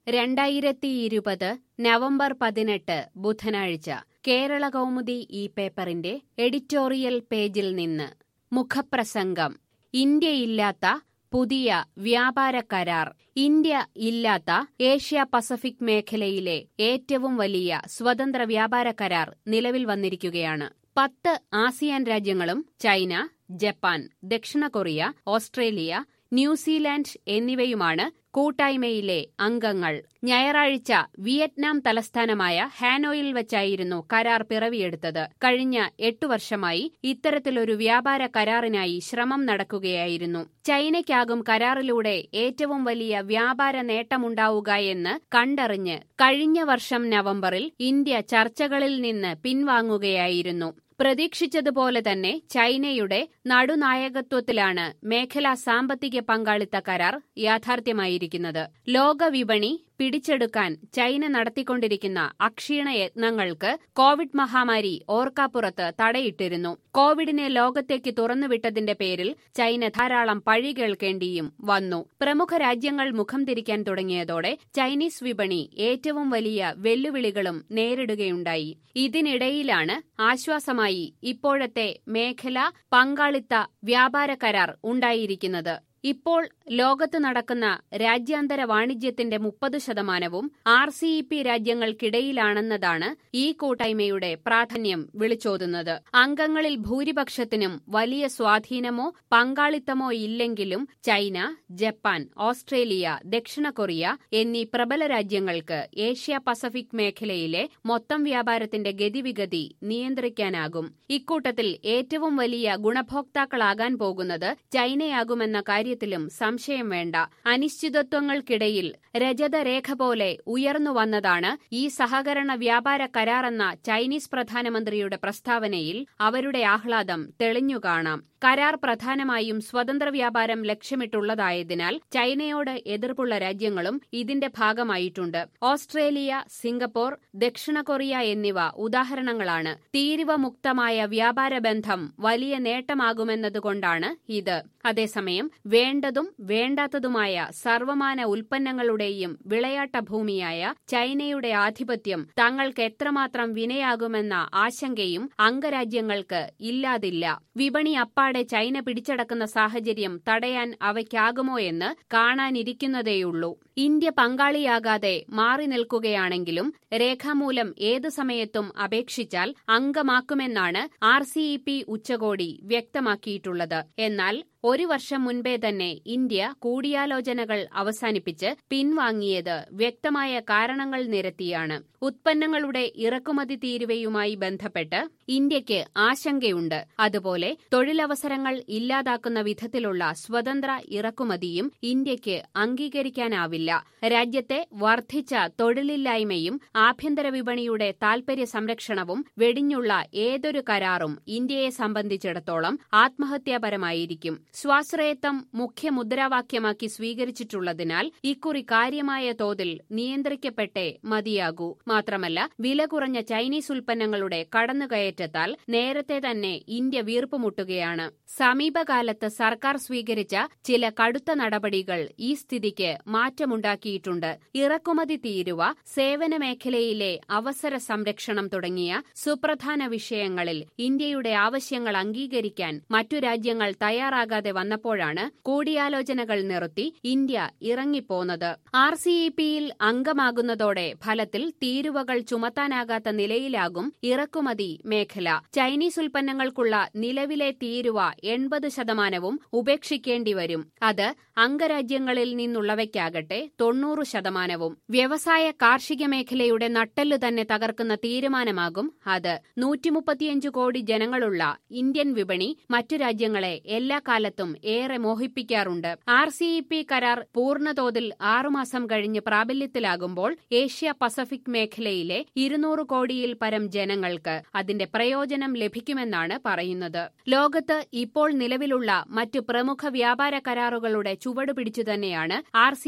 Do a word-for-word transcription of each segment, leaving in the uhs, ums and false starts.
രണ്ടായിരത്തിയിരുപത് നവംബർ പതിനെട്ട് ബുധനാഴ്ച കേരളകൗമുദി ഈ പേപ്പറിന്റെ എഡിറ്റോറിയൽ പേജിൽ നിന്ന് മുഖപ്രസംഗം. ഇന്ത്യയില്ലാത്ത പുതിയ വ്യാപാര കരാർ. ഇന്ത്യ ഇല്ലാത്ത ഏഷ്യ പസഫിക് മേഖലയിലെ ഏറ്റവും വലിയ സ്വതന്ത്ര വ്യാപാര കരാർ നിലവിൽ വന്നിരിക്കുകയാണ്. പത്ത് ആസിയാൻ രാജ്യങ്ങളും ചൈന, ജപ്പാൻ, ദക്ഷിണ കൊറിയ, ഓസ്ട്രേലിയ, ന്യൂസിലാൻഡ് എന്നിവയുമാണ് കൂട്ടായ്മയിലെ അംഗങ്ങൾ. ഞായറാഴ്ച വിയറ്റ്നാം തലസ്ഥാനമായ ഹാനോയിൽ വച്ചായിരുന്നു കരാർ പിറവിയെടുത്തത്. കഴിഞ്ഞ എട്ടു വർഷമായി ഇത്തരത്തിലൊരു വ്യാപാര കരാറിനായി ശ്രമം നടക്കുകയായിരുന്നു. ചൈനയ്ക്കാകും കരാറിലൂടെ ഏറ്റവും വലിയ വ്യാപാര നേട്ടമുണ്ടാവുക എന്ന് കണ്ടറിഞ്ഞ് കഴിഞ്ഞ വർഷം നവംബറിൽ ഇന്ത്യ ചർച്ചകളിൽ നിന്ന് പിൻവാങ്ങുകയായിരുന്നു. പ്രതീക്ഷിച്ചതുപോലെ തന്നെ ചൈനയുടെ നടുനായകത്വത്തിലാണ് മേഖലാ സാമ്പത്തിക പങ്കാളിത്ത കരാർ യാഥാർത്ഥ്യമായിരിക്കുന്നത്. ലോകവിപണി പിടിച്ചെടുക്കാൻ ചൈന നടത്തിക്കൊണ്ടിരിക്കുന്ന അക്ഷീണ യത്നങ്ങൾക്ക് കോവിഡ് മഹാമാരി ഓർക്കാപ്പുറത്ത് തടയിട്ടിരുന്നു. കോവിഡിനെ ലോകത്തേക്ക് തുറന്നുവിട്ടതിന്റെ പേരിൽ ചൈന ധാരാളം പഴി കേൾക്കേണ്ടിയും വന്നു. പ്രമുഖ രാജ്യങ്ങൾ മുഖം തിരിക്കാൻ തുടങ്ങിയതോടെ ചൈനീസ് വിപണി ഏറ്റവും വലിയ വെല്ലുവിളികളും നേരിടുകയുണ്ടായി. ഇതിനിടയിലാണ് ആശ്വാസമായി ഇപ്പോഴത്തെ മേഖലാ പങ്കാളിത്ത വ്യാപാര കരാർ ഉണ്ടായിരിക്കുന്നത്. ഇപ്പോൾ ലോകത്ത് നടക്കുന്ന രാജ്യാന്തര വാണിജ്യത്തിന്റെ മുപ്പത് ശതമാനവും ആർ സി ഇ പി രാജ്യങ്ങൾക്കിടയിലാണെന്നതാണ് ഈ കൂട്ടായ്മയുടെ പ്രാധാന്യം വിളിച്ചോതുന്നത്. അംഗങ്ങളിൽ ഭൂരിപക്ഷത്തിനും വലിയ സ്വാധീനമോ പങ്കാളിത്തമോ ഇല്ലെങ്കിലും ചൈന, ജപ്പാൻ, ഓസ്ട്രേലിയ, ദക്ഷിണ കൊറിയ എന്നീ പ്രബല രാജ്യങ്ങൾക്ക് ഏഷ്യ പസഫിക് മേഖലയിലെ മൊത്തം വ്യാപാരത്തിന്റെ ഗതിവിഗതി നിയന്ത്രിക്കാനാകും. ഇക്കൂട്ടത്തിൽ ഏറ്റവും വലിയ ഗുണഭോക്താക്കളാകാൻ പോകുന്നത് ചൈനയാകുമെന്ന കാര്യം ത്തിലും സംശയം വേണ്ട. അനിശ്ചിതത്വങ്ങൾക്കിടയിൽ രജതരേഖ പോലെ ഉയർന്നു വന്നതാണ് ഈ സഹകരണ വ്യാപാര കരാറെന്ന ചൈനീസ് പ്രധാനമന്ത്രിയുടെ പ്രസ്താവനയിൽ അവരുടെ ആഹ്ലാദം തെളിഞ്ഞുകാണാം. കരാർ പ്രധാനമായും സ്വതന്ത്ര വ്യാപാരം ലക്ഷ്യമിട്ടുള്ളതായതിനാൽ ചൈനയോട് എതിർപ്പുള്ള രാജ്യങ്ങളും ഇതിന്റെ ഭാഗമായിട്ടുണ്ട്. ഓസ്ട്രേലിയ, സിംഗപ്പൂർ, ദക്ഷിണ കൊറിയ എന്നിവ ഉദാഹരണങ്ങളാണ്. തീരുവമുക്തമായ വ്യാപാര ബന്ധം വലിയ നേട്ടമാകുമെന്നതുകൊണ്ടാണ് ഇത്. അതേസമയം വേണ്ടതും വേണ്ടാത്തതുമായ സർവമാന ഉൽപ്പന്നങ്ങളുടെയും വിളയാട്ട ഭൂമിയായ ചൈനയുടെ ആധിപത്യം തങ്ങൾക്ക് എത്രമാത്രം വിനയാകുമെന്ന ആശങ്കയും അംഗരാജ്യങ്ങൾക്ക് ഇല്ലാതില്ല. വിപണി അപ്പാടെ ചൈന പിടിച്ചടക്കുന്ന സാഹചര്യം തടയാൻ അവയ്ക്കാകുമോ എന്ന് കാണാനിരിക്കുന്നതേയുള്ളൂ. ഇന്ത്യ പങ്കാളിയാകാതെ മാറി നിൽക്കുകയാണെങ്കിലും രേഖാമൂലം ഏതു സമയത്തും അപേക്ഷിച്ചാൽ അംഗമാക്കുമെന്നാണ് ആർ സി ഇ പി ഉച്ചകോടി വ്യക്തമാക്കിയിട്ടുള്ളത്. എന്നാൽ ഒരു വർഷം മുൻപേ തന്നെ ഇന്ത്യ കൂടിയാലോചനകൾ അവസാനിപ്പിച്ച് പിൻവാങ്ങിയത് വ്യക്തമായ കാരണങ്ങൾ നിരത്തിയാണ്. ഉത്പന്നങ്ങളുടെ ഇറക്കുമതി തീരുവയുമായി ബന്ധപ്പെട്ട് ഇന്ത്യയ്ക്ക് ആശങ്കയുണ്ട്. അതുപോലെ തൊഴിലവസരങ്ങൾ ഇല്ലാതാക്കുന്ന വിധത്തിലുള്ള സ്വതന്ത്ര ഇറക്കുമതിയും ഇന്ത്യയ്ക്ക് അംഗീകരിക്കാനാവില്ല. രാജ്യത്തെ വർദ്ധിച്ച തൊഴിലില്ലായ്മയും ആഭ്യന്തര വിപണിയുടെ താൽപര്യ സംരക്ഷണവും വെടിഞ്ഞുള്ള ഏതൊരു കരാറും ഇന്ത്യയെ സംബന്ധിച്ചിടത്തോളം ആത്മഹത്യാപരമായിരിക്കും. സ്വാശ്രയത്വം മുഖ്യ മുദ്രാവാക്യമാക്കി സ്വീകരിച്ചിട്ടുള്ളതിനാൽ ഇക്കുറി കാര്യമായ തോതിൽ നിയന്ത്രിക്കപ്പെട്ടേ മതിയാകൂ. മാത്രമല്ല, വില കുറഞ്ഞ ചൈനീസ് ഉൽപ്പന്നങ്ങളുടെ കടന്നുകയറ്റത്താൽ നേരത്തെ തന്നെ ഇന്ത്യ വീർപ്പുമുട്ടുകയാണ്. സമീപകാലത്ത് സർക്കാർ സ്വീകരിച്ച ചില കടുത്ത നടപടികൾ ഈ സ്ഥിതിക്ക് മാറ്റമുണ്ടാക്കിയിട്ടുണ്ട്. ഇറക്കുമതി തീരുവ, സേവന മേഖലയിലെ അവസര സംരക്ഷണം തുടങ്ങിയ സുപ്രധാന വിഷയങ്ങളിൽ ഇന്ത്യയുടെ ആവശ്യങ്ങൾ അംഗീകരിക്കാൻ മറ്റു രാജ്യങ്ങൾ തയ്യാറാകാതെ വന്നപ്പോഴാണ് കൂടിയാലോചനകൾ നിർത്തി ഇന്ത്യ ഇറങ്ങിപ്പോന്നത്. ആർ സി ഇ പിയിൽ അംഗമാകുന്നതോടെ ഫലത്തിൽ തീരുവകൾ ചുമത്താനാകാത്ത നിലയിലാകും ഇറക്കുമതി മേഖല. ചൈനീസ് ഉൽപ്പന്നങ്ങൾക്കുള്ള നിലവിലെ തീരുവ എൺപത് ശതമാനവും ഉപേക്ഷിക്കേണ്ടിവരും. അത് അംഗരാജ്യങ്ങളിൽ നിന്നുള്ളവയ്ക്കാകട്ടെ തൊണ്ണൂറ് ശതമാനവും. വ്യവസായ കാർഷിക മേഖലയുടെ നട്ടെല്ലു തന്നെ തകർക്കുന്ന തീരുമാനമാകും അത്. നൂറ്റിമുപ്പത്തിയഞ്ചു കോടി ജനങ്ങളുള്ള ഇന്ത്യൻ വിപണി മറ്റു രാജ്യങ്ങളെ എല്ലാ കാലത്തും ഏറെ മോഹിപ്പിക്കാറുണ്ട്. ആർ സി ഇ പി കരാർ പൂർണ്ണതോതിൽ ആറുമാസം കഴിഞ്ഞ് പ്രാബല്യത്തിലാകുമ്പോൾ ഏഷ്യ പസഫിക് മേഖലയിലെ ഇരുന്നൂറ് കോടിയിൽ പരം ജനങ്ങൾക്ക് അതിന്റെ പ്രയോജനം ലഭിക്കുമെന്നാണ് പറയുന്നത്. ലോകത്ത് ഇപ്പോൾ നിലവിലുള്ള മറ്റു പ്രമുഖ വ്യാപാര കരാറുകളുടെ ചുവടുപിടിച്ചു തന്നെയാണ് ആർ സി ഇ പി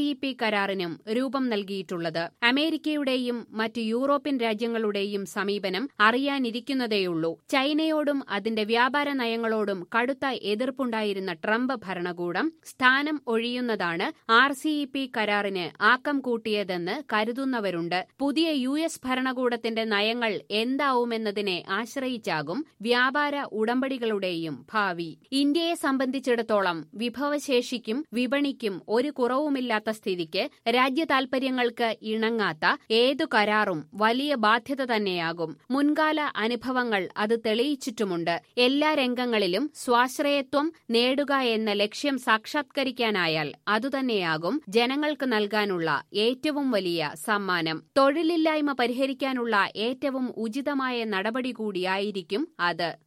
കരാറിനും രൂപം നൽകിയിട്ടുള്ളത്. അമേരിക്കയുടെയും മറ്റ് യൂറോപ്യൻ രാജ്യങ്ങളുടെയും സമീപനം അറിയാനിരിക്കുന്നതേയുള്ളൂ. ചൈനയോടും അതിന്റെ വ്യാപാര നയങ്ങളോടും കടുത്ത എതിർപ്പുണ്ടായിരുന്ന ട്രംപ് ഭരണകൂടം സ്ഥാനം ഒഴിയുന്നതാണ് ആർ സി ഇ പി കരാറിന് ആക്കം കൂട്ടിയതെന്ന് കരുതുന്നവരുണ്ട്. പുതിയ യു എസ് ഭരണകൂടത്തിന്റെ നയങ്ങൾ എന്താവുമെന്നതിനെ ആശ്രയിച്ചാകും വ്യാപാര ഉടമ്പടികളുടെയും ഭാവി. ഇന്ത്യയെ സംബന്ധിച്ചിടത്തോളം വിഭവശേഷിക്കും വിപണിക്കും ഒരു കുറവുമില്ലാത്ത സ്ഥിതിക്ക് രാജ്യ താൽപര്യങ്ങൾക്ക് ഇണങ്ങാത്ത ഏതു കരാറും വലിയ ബാധ്യത തന്നെയാകും. മുൻകാല അനുഭവങ്ങൾ അത് തെളിയിച്ചിട്ടുമുണ്ട്. എല്ലാ രംഗങ്ങളിലും സ്വാശ്രയത്വം നേടുക എന്ന ലക്ഷ്യം സാക്ഷാത്കരിക്കാനായാൽ അതുതന്നെയാകും ജനങ്ങൾക്ക് നൽകാനുള്ള ഏറ്റവും വലിയ സമ്മാനം. തൊഴിലില്ലായ്മ പരിഹരിക്കാനുള്ള ഏറ്റവും ഉചിതമായ നടപടി കൂടിയായിരിക്കും അത്.